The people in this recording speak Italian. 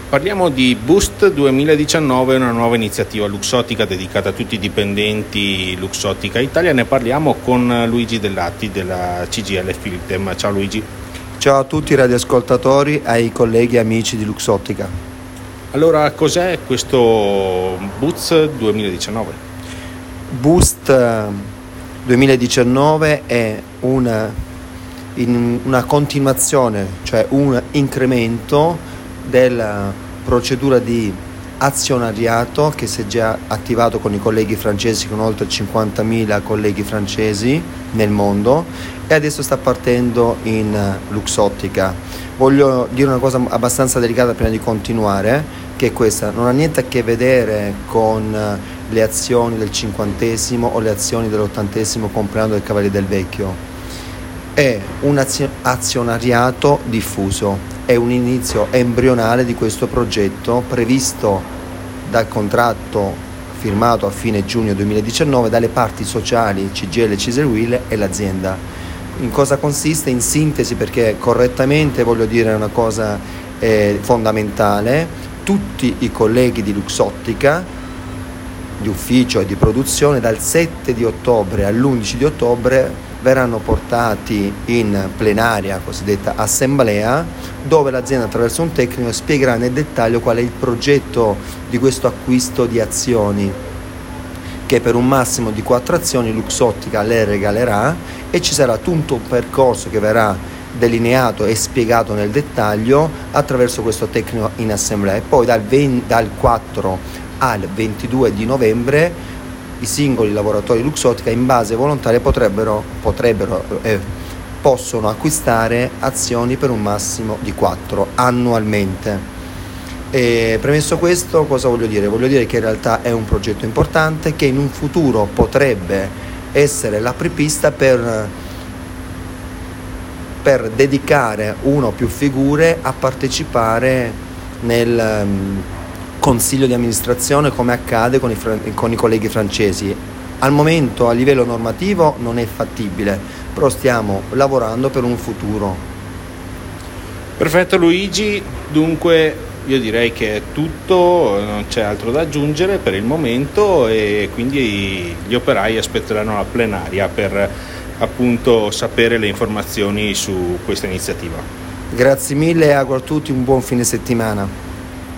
Parliamo di Boost 2019, una nuova iniziativa Luxottica dedicata a tutti i dipendenti Luxottica Italia. Ne parliamo con Luigi Dell'Atti della CGIL Filtem. Ciao Luigi. Ciao a tutti i radioascoltatori, ai colleghi e amici di Luxottica. Allora, cos'è questo Boost 2019? Boost 2019 è una continuazione, cioè un incremento della procedura di azionariato che si è già attivato con i colleghi francesi, con oltre 50.000 colleghi francesi nel mondo, e adesso sta partendo in Luxottica. Voglio dire una cosa abbastanza delicata prima di continuare, che è questa: non ha niente a che vedere con le azioni del 50° o le azioni dell'80° compleanno del Cavaliere del Vecchio. È un azionariato diffuso, è un inizio embrionale di questo progetto previsto dal contratto firmato a fine giugno 2019 dalle parti sociali CGIL, CISL UIL e l'azienda. In cosa consiste? In sintesi, perché correttamente voglio dire una cosa fondamentale: tutti i colleghi di Luxottica, di ufficio e di produzione, dal 7 di ottobre all'11 di ottobre verranno portati in plenaria, cosiddetta assemblea, dove l'azienda attraverso un tecnico spiegherà nel dettaglio qual è il progetto di questo acquisto di azioni, che per un massimo di 4 azioni Luxottica le regalerà, e ci sarà tutto un percorso che verrà delineato e spiegato nel dettaglio attraverso questo tecnico in assemblea. E poi dal 4 al 22 di novembre i singoli lavoratori Luxottica in base volontaria possono acquistare azioni per un massimo di 4 annualmente. E premesso questo, cosa voglio dire? Voglio dire che in realtà è un progetto importante che in un futuro potrebbe essere l'apripista per dedicare una o più figure a partecipare nel consiglio di amministrazione, come accade con i colleghi francesi. Al momento a livello normativo non è fattibile, però stiamo lavorando per un futuro. Perfetto Luigi, dunque io direi che è tutto, non c'è altro da aggiungere per il momento, e quindi gli operai aspetteranno la plenaria per appunto sapere le informazioni su questa iniziativa. Grazie mille e auguro a tutti un buon fine settimana.